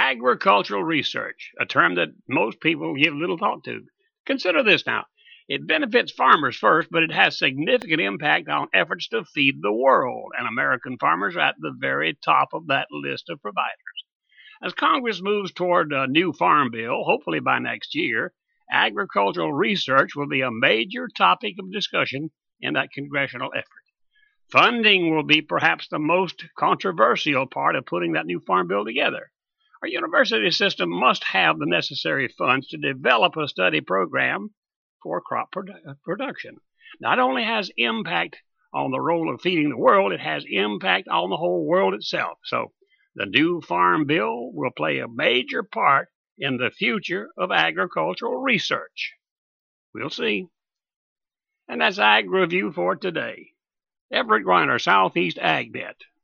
Agricultural research, a term that most people give little thought to. Consider this now. It benefits farmers first, but it has significant impact on efforts to feed the world, and American farmers are at the very top of that list of providers. As Congress moves toward a new farm bill, hopefully by next year, agricultural research will be a major topic of discussion in that congressional effort. Funding will be perhaps the most controversial part of putting that new farm bill together. Our university system must have the necessary funds to develop a study program for crop production. Not only has impact on the role of feeding the world, it has impact on the whole world itself. So the new farm bill will play a major part in the future of agricultural research. We'll see. And that's Ag Review for today. Everett Griner, Southeast AgNet.